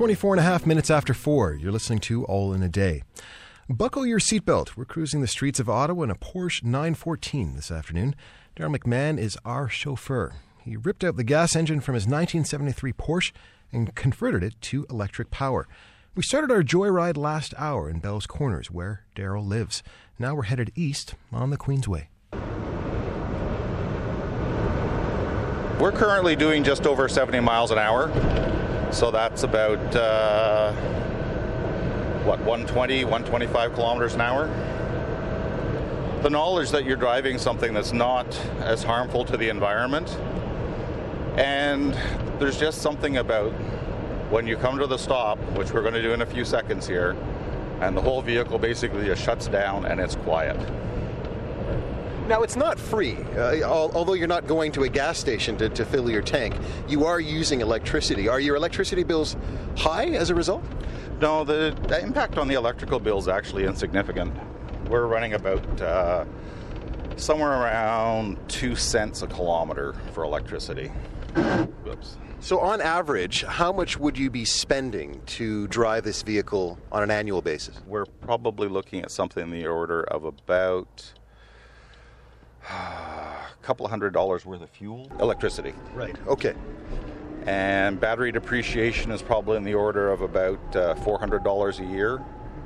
24 and a half minutes after 4. You're listening to All in a Day. Buckle your seatbelt. We're cruising the streets of Ottawa in a Porsche 914 this afternoon. Daryl McMahon is our chauffeur. He ripped out the gas engine from his 1973 Porsche and converted it to electric power. We started our joyride last hour in Bell's Corners, where Daryl lives. Now we're headed east on the Queensway. We're currently doing just over 70 miles an hour. So that's about, 120, 125 kilometers an hour. The knowledge that you're driving something that's not as harmful to the environment. And there's just something about when you come to the stop, which we're going to do in a few seconds here, and the whole vehicle basically just shuts down and it's quiet. Now, it's not free. Although you're not going to a gas station to fill your tank, you are using electricity. Are your electricity bills high as a result? No, the impact on the electrical bill is actually insignificant. We're running about somewhere around 2 cents a kilometer for electricity. Oops. So on average, how much would you be spending to drive this vehicle on an annual basis? We're probably looking at something in the order of about a couple of $100 worth of fuel, electricity. Right. Okay. And battery depreciation is probably in the order of about $400 a year.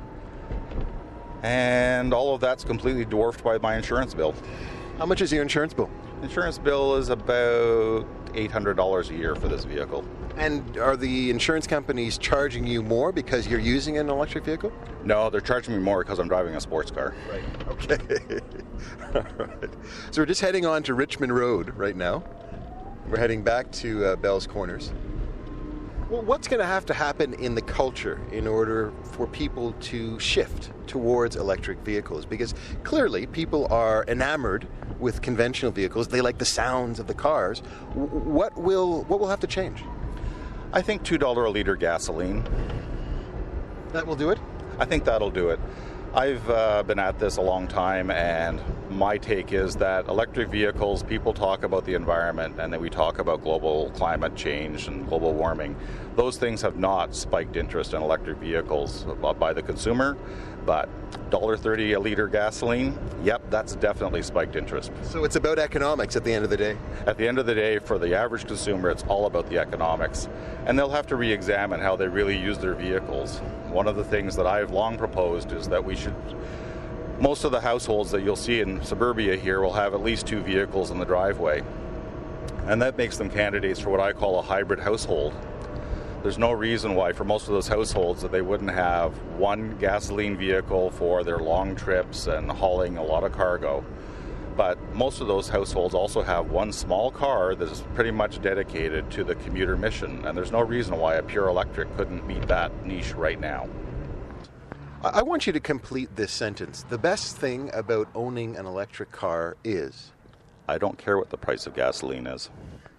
And all of that's completely dwarfed by my insurance bill. How much is your insurance bill? Insurance bill is about $800 a year for this vehicle. And are the insurance companies charging you more because you're using an electric vehicle? No, they're charging me more because I'm driving a sports car. Right. Okay. All right. So we're just heading on to Richmond Road right now. We're heading back to Bell's Corners. Well, what's going to have to happen in the culture in order for people to shift towards electric vehicles? Because clearly people are enamored with conventional vehicles. They like the sounds of the cars. What will have to change? I think $2 a litre gasoline. That will do it? I think that'll do it. I've been at this a long time, and my take is that electric vehicles, people talk about the environment, and then we talk about global climate change and global warming. Those things have not spiked interest in electric vehicles by the consumer, but $1.30 a litre gasoline, yep, that's definitely spiked interest. So it's about economics at the end of the day? At the end of the day, for the average consumer, it's all about the economics. And they'll have to re-examine how they really use their vehicles. One of the things that I've long proposed is that most of the households that you'll see in suburbia here will have at least 2 vehicles in the driveway. And that makes them candidates for what I call a hybrid household. There's no reason why for most of those households that they wouldn't have one gasoline vehicle for their long trips and hauling a lot of cargo. But most of those households also have one small car that is pretty much dedicated to the commuter mission. And there's no reason why a pure electric couldn't meet that niche right now. I want you to complete this sentence. The best thing about owning an electric car is? I don't care what the price of gasoline is.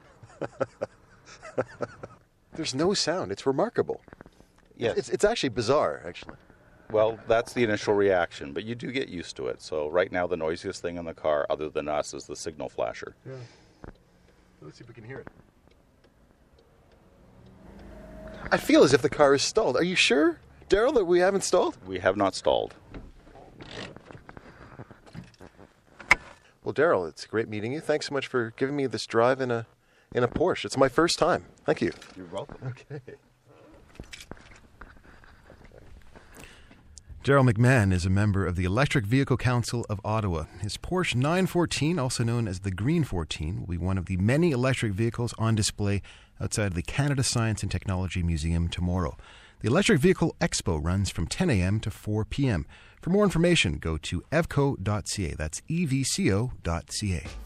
There's no sound. It's remarkable. Yes. It's actually bizarre, actually. Well, that's the initial reaction, but you do get used to it. So right now, the noisiest thing in the car, other than us, is the signal flasher. Yeah. Let's see if we can hear it. I feel as if the car is stalled. Are you sure, Daryl, that we haven't stalled? We have not stalled. Well, Daryl, it's great meeting you. Thanks so much for giving me this drive in a Porsche. It's my first time. Thank you. You're welcome. Okay. Daryl McMahon is a member of the Electric Vehicle Council of Ottawa. His Porsche 914, also known as the Green 14, will be one of the many electric vehicles on display outside the Canada Science and Technology Museum tomorrow. The Electric Vehicle Expo runs from 10 a.m. to 4 p.m. For more information, go to evco.ca. That's evco.ca.